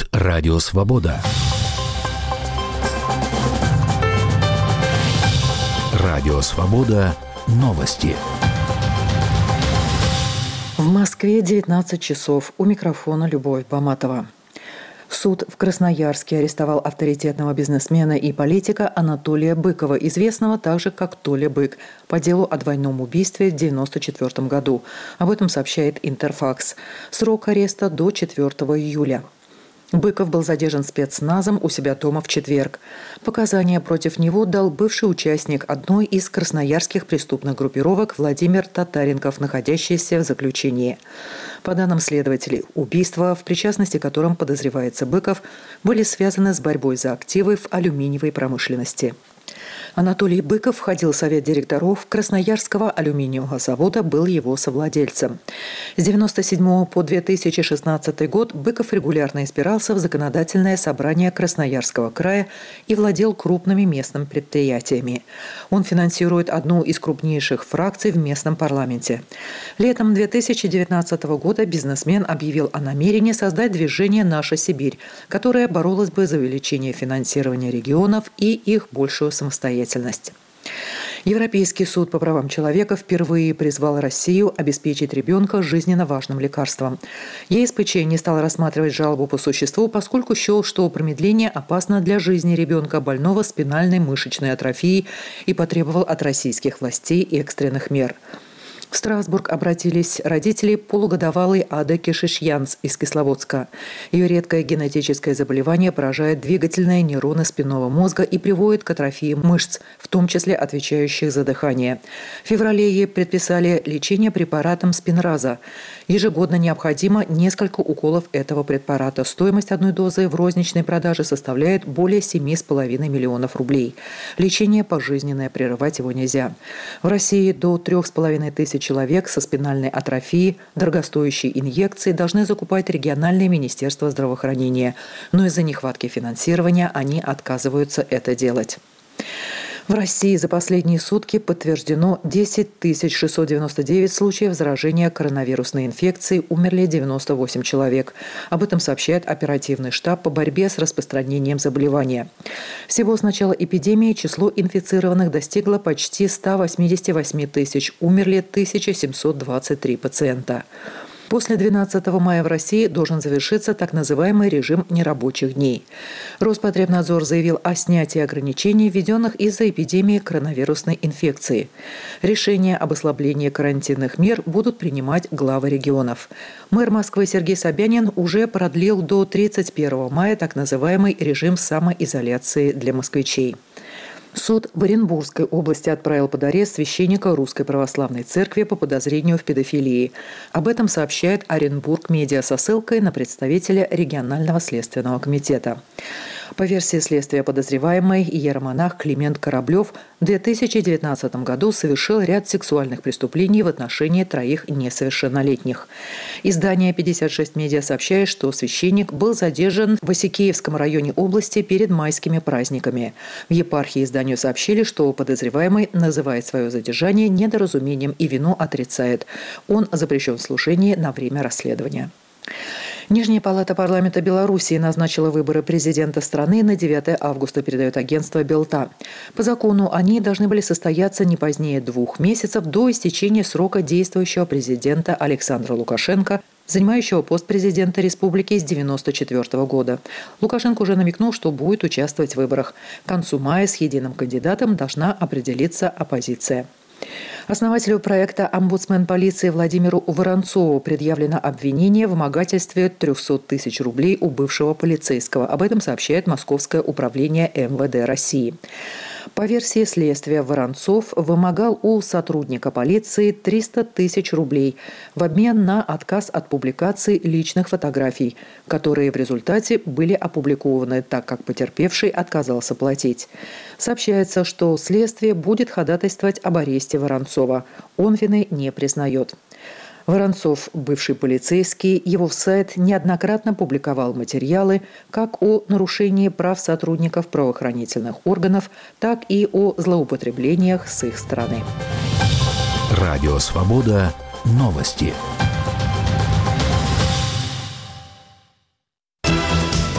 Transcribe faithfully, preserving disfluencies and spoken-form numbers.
Радио Свобода. Радио Свобода. Новости. В Москве девятнадцать часов. У микрофона Любовь Баматова. Суд в Красноярске арестовал авторитетного бизнесмена и политика Анатолия Быкова, известного также как Толя Бык, по делу о двойном убийстве в девяносто четвёртом году. Об этом сообщает Интерфакс. Срок ареста до четвёртого июля. Быков был задержан спецназом у себя дома в четверг. Показания против него дал бывший участник одной из красноярских преступных группировок Владимир Татаренков, находящийся в заключении. По данным следователей, убийства, в причастности к которым подозревается Быков, были связаны с борьбой за активы в алюминиевой промышленности. Анатолий Быков входил в совет директоров Красноярского алюминиевого завода, был его совладельцем. С девяносто седьмого по две тысячи шестнадцатый год Быков регулярно избирался в законодательное собрание Красноярского края и владел крупными местными предприятиями. Он финансирует одну из крупнейших фракций в местном парламенте. Летом две тысячи девятнадцатого года бизнесмен объявил о намерении создать движение «Наша Сибирь», которое боролось бы за увеличение финансирования регионов и их большую самостоятельность. Европейский суд по правам человека впервые призвал Россию обеспечить ребенка жизненно важным лекарством. ЕСПЧ не стал рассматривать жалобу по существу, поскольку счел, что промедление опасно для жизни ребенка, больного спинальной мышечной атрофией, и потребовал от российских властей экстренных мер. В Страсбург обратились родители полугодовалой Ады Кишишьянц из Кисловодска. Ее редкое генетическое заболевание поражает двигательные нейроны спинного мозга и приводит к атрофии мышц, в том числе отвечающих за дыхание. В феврале ей предписали лечение препаратом Спинраза. Ежегодно необходимо несколько уколов этого препарата. Стоимость одной дозы в розничной продаже составляет более семи с половиной миллионов рублей. Лечение пожизненное, прерывать его нельзя. В России до трех с половиной тысяч человек со спинальной атрофией дорогостоящие инъекции должны закупать региональные министерства здравоохранения, но из-за нехватки финансирования они отказываются это делать. В России за последние сутки подтверждено десять тысяч шестьсот девяносто девять случаев заражения коронавирусной инфекцией, умерли девяносто восемь человек. Об этом сообщает оперативный штаб по борьбе с распространением заболевания. Всего с начала эпидемии число инфицированных достигло почти ста восьмидесяти восьми тысяч, умерли тысяча семьсот двадцать три пациента. После двенадцатого мая в России должен завершиться так называемый режим нерабочих дней. Роспотребнадзор заявил о снятии ограничений, введенных из-за эпидемии коронавирусной инфекции. Решения об ослаблении карантинных мер будут принимать главы регионов. Мэр Москвы Сергей Собянин уже продлил до тридцать первого мая так называемый режим самоизоляции для москвичей. Суд в Оренбургской области отправил под арест священника Русской Православной Церкви по подозрению в педофилии. Об этом сообщает Оренбург Медиа со ссылкой на представителя регионального следственного комитета. По версии следствия, подозреваемый иеромонах Климент Кораблев в две тысячи девятнадцатом году совершил ряд сексуальных преступлений в отношении троих несовершеннолетних. Издание пятьдесят шесть медиа сообщает, что священник был задержан в Осикеевском районе области перед майскими праздниками. В епархии изданию сообщили, что подозреваемый называет свое задержание недоразумением и вину отрицает. Он запрещен в служении на время расследования. Нижняя палата парламента Белоруссии назначила выборы президента страны на девятое августа, передает агентство Белта. По закону они должны были состояться не позднее двух месяцев до истечения срока действующего президента Александра Лукашенко, занимающего пост президента республики с девяносто четвёртого года. Лукашенко уже намекнул, что будет участвовать в выборах. К концу мая с единым кандидатом должна определиться оппозиция. Основателю проекта «Омбудсмен полиции» Владимиру Воронцову предъявлено обвинение в вымогательстве трехсот тысяч рублей у бывшего полицейского. Об этом сообщает Московское управление эм вэ дэ России. По версии следствия, Воронцов вымогал у сотрудника полиции триста тысяч рублей в обмен на отказ от публикации личных фотографий, которые в результате были опубликованы, так как потерпевший отказался платить. Сообщается, что следствие будет ходатайствовать об аресте Воронцова. Он вины не признает. Воронцов, бывший полицейский, его сайт неоднократно публиковал материалы как о нарушении прав сотрудников правоохранительных органов, так и о злоупотреблениях с их стороны. Радио Свобода. Новости.